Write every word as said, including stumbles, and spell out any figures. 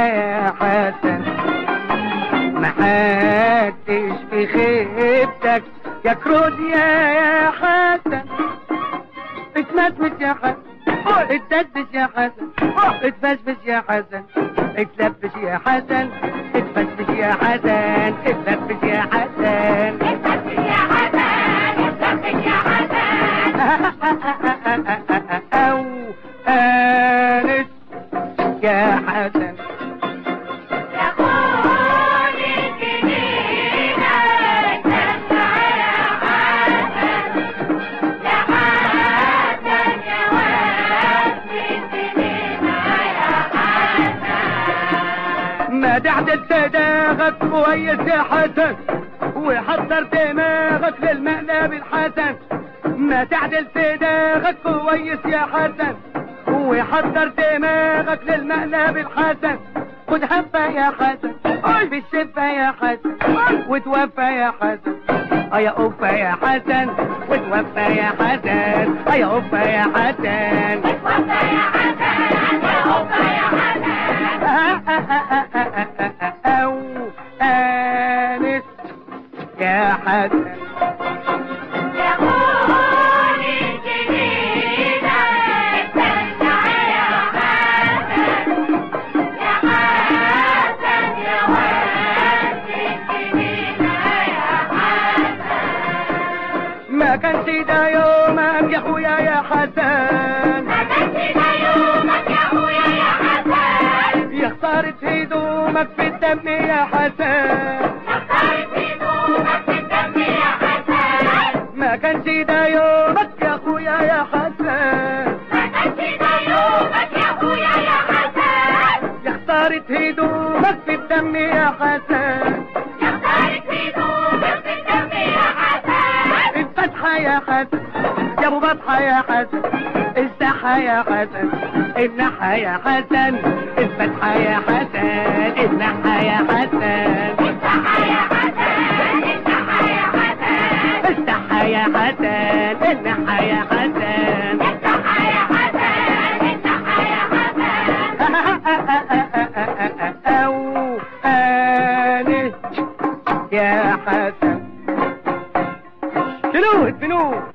يا حسن، محدش في خيبتك يا كروديا يا حسن. اتمسمس يا حسن، اتدبس يا حسن، اتفسفس يا حسن، اتلبس يا حسن، اتفسفس يا حسن، اتلبس يا حسن، اتلبس يا حسن، اتلبس يا حسن. او انس يا حسن. يا قول الجنينة تسمع يا حسن، يا حسن يا واد الجنينة يا حسن. ما تعدل دماغك كويس يا حسن، وحضر دماغك للمقلب الحسن. ما تعدل دماغك كويس يا حسن، وحضر دماغك للمقلب الحسن. خد هفة يا حسن في الشفة يا حسن، وتوفى يا حسن. يا أوفى يا حسن، وتوفى يا حسن. يا أوفى يا حسن، وتوفى يا حسن، يا أوفى يا حسن. أو آنس يا حسن. يا قول الجنينة تسمع يا حسن، يا حسن يا واد الجنينة يا حسن. ما كانش ده يومك يا اخويا يا حسن، ما كانش ده يومك يا أخويا يا حسن. يا خسارة هدومك في الدم يا حسن. اختارت هدومك في الدم يا حسن. ما كانش ده يومك يا اخويا يا حسن، ما كانش ده يومك يا أخويا يا حسن. يا خسارة هدومك في الدم يا حسن. اختارت هدومك في الدم يا حسن. الفتحة يا حسن يا ابو بطحة يا حسن، الساحة يا حسن، النحة يا حسن، الفتحة يا حسن، النحة يا حسن، الصحة يا حسن، الصحة يا حسن. الساحة يا حسن، النحة يا حسن. الصحة يا حسن، الصحة يا حسن. أو آنس يا حسن. شنو الفنون؟